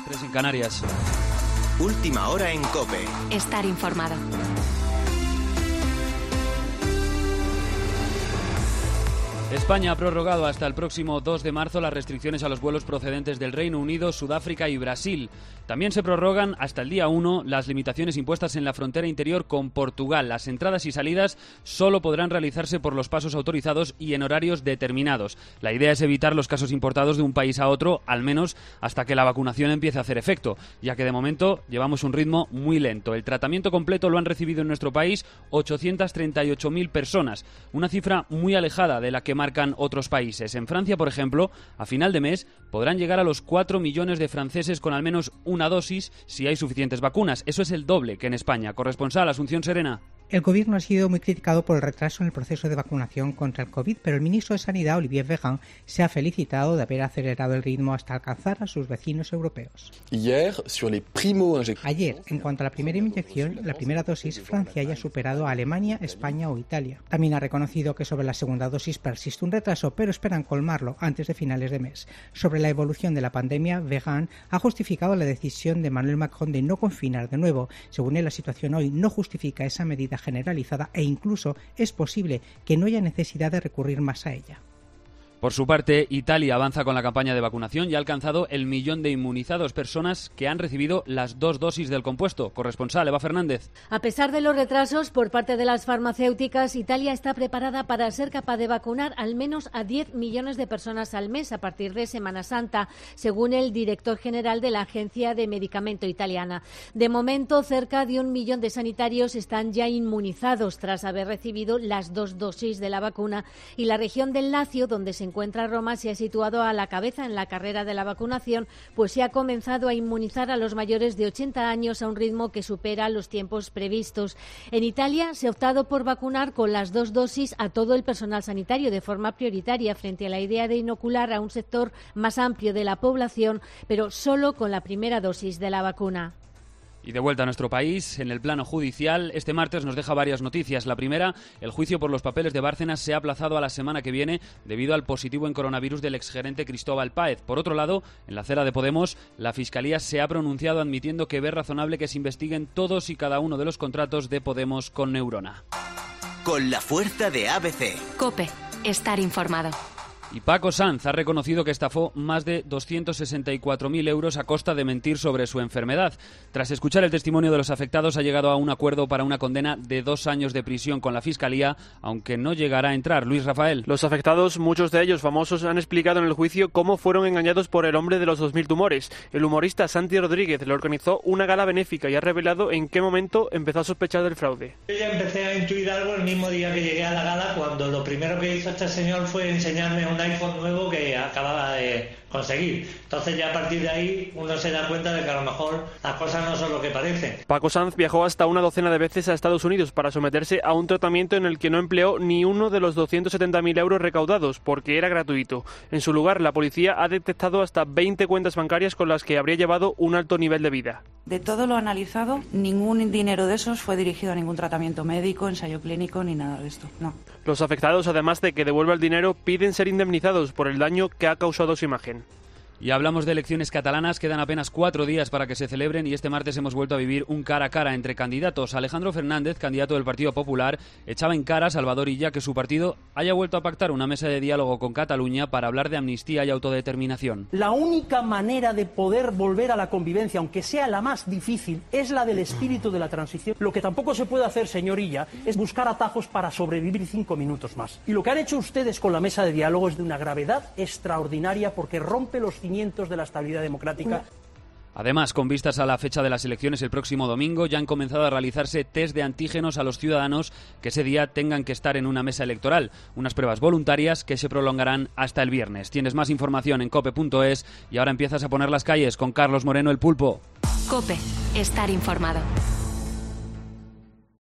3 en Canarias. Última hora en COPE. Estar informado. España ha prorrogado hasta el próximo 2 de marzo las restricciones a los vuelos procedentes del Reino Unido, Sudáfrica y Brasil. También se prorrogan hasta el día 1 las limitaciones impuestas en la frontera interior con Portugal. Las entradas y salidas solo podrán realizarse por los pasos autorizados y en horarios determinados. La idea es evitar los casos importados de un país a otro, al menos hasta que la vacunación empiece a hacer efecto, ya que de momento llevamos un ritmo muy lento. El tratamiento completo lo han recibido en nuestro país 838.000 personas, una cifra muy alejada de la que marcan otros países. En Francia, por ejemplo, a final de mes podrán llegar a los 4 millones de franceses con al menos una dosis si hay suficientes vacunas. Eso es el doble que en España. Corresponsal, Asunción Serena. El Gobierno ha sido muy criticado por el retraso en el proceso de vacunación contra el COVID, pero el ministro de Sanidad, Olivier Véran, se ha felicitado de haber acelerado el ritmo hasta alcanzar a sus vecinos europeos. Ayer, en cuanto a la primera inyección, la primera dosis, Francia ya ha superado a Alemania, España o Italia. También ha reconocido que sobre la segunda dosis persiste un retraso, pero esperan colmarlo antes de finales de mes. Sobre la evolución de la pandemia, Véran ha justificado la decisión de Emmanuel Macron de no confinar de nuevo. Según él, la situación hoy no justifica esa medida generalizada e incluso es posible que no haya necesidad de recurrir más a ella. Por su parte, Italia avanza con la campaña de vacunación y ha alcanzado el 1.000.000 de inmunizados, personas que han recibido las 2 dosis del compuesto. Corresponsal, Eva Fernández. A pesar de los retrasos por parte de las farmacéuticas, Italia está preparada para ser capaz de vacunar al menos a 10 millones de personas al mes a partir de Semana Santa, según el director general de la Agencia de Medicamento italiana. De momento, cerca de 1 millón de sanitarios están ya inmunizados tras haber recibido las 2 dosis de la vacuna y la región del Lacio, donde se encuentra Roma, se ha situado a la cabeza en la carrera de la vacunación, pues se ha comenzado a inmunizar a los mayores de 80 años a un ritmo que supera los tiempos previstos. En Italia se ha optado por vacunar con las 2 dosis a todo el personal sanitario de forma prioritaria frente a la idea de inocular a un sector más amplio de la población, pero solo con la primera dosis de la vacuna. Y de vuelta a nuestro país, en el plano judicial, este martes nos deja varias noticias. La primera, el juicio por los papeles de Bárcenas se ha aplazado a la semana que viene debido al positivo en coronavirus del exgerente Cristóbal Páez. Por otro lado, en la acera de Podemos, la Fiscalía se ha pronunciado admitiendo que ve razonable que se investiguen todos y cada uno de los contratos de Podemos con Neurona. Con la fuerza de ABC. COPE. Estar informado. Y Paco Sanz ha reconocido que estafó más de 264.000 euros a costa de mentir sobre su enfermedad. Tras escuchar el testimonio de los afectados, ha llegado a un acuerdo para una condena de 2 años de prisión con la Fiscalía, aunque no llegará a entrar. Luis Rafael. Los afectados, muchos de ellos famosos, han explicado en el juicio cómo fueron engañados por el hombre de los 2.000 tumores. El humorista Santi Rodríguez le organizó una gala benéfica y ha revelado en qué momento empezó a sospechar del fraude. Yo ya empecé a intuir algo el mismo día que llegué a la gala, cuando lo primero que hizo este señor fue enseñarme un iPhone nuevo que acababa de conseguir. Entonces ya a partir de ahí uno se da cuenta de que a lo mejor las cosas no son lo que parecen. Paco Sanz viajó hasta una docena de veces a Estados Unidos para someterse a un tratamiento en el que no empleó ni uno de los 270.000 euros recaudados, porque era gratuito. En su lugar, la policía ha detectado hasta 20 cuentas bancarias con las que habría llevado un alto nivel de vida. De todo lo analizado, ningún dinero de esos fue dirigido a ningún tratamiento médico, ensayo clínico ni nada de esto, no. Los afectados, además de que devuelva el dinero, piden ser indemnizados por el daño que ha causado su imagen. Y hablamos de elecciones catalanas, quedan apenas 4 días para que se celebren y este martes hemos vuelto a vivir un cara a cara entre candidatos. Alejandro Fernández, candidato del Partido Popular, echaba en cara a Salvador Illa que su partido haya vuelto a pactar una mesa de diálogo con Cataluña para hablar de amnistía y autodeterminación. La única manera de poder volver a la convivencia, aunque sea la más difícil, es la del espíritu de la transición. Lo que tampoco se puede hacer, señor Illa, es buscar atajos para sobrevivir 5 minutos más. Y lo que han hecho ustedes con la mesa de diálogo es de una gravedad extraordinaria porque rompe los cimientos de la estabilidad democrática. Además, con vistas a la fecha de las elecciones el próximo domingo, ya han comenzado a realizarse test de antígenos a los ciudadanos que ese día tengan que estar en una mesa electoral. Unas pruebas voluntarias que se prolongarán hasta el viernes. Tienes más información en cope.es y ahora empiezas a poner las calles con Carlos Moreno, el Pulpo. COPE. Estar informado.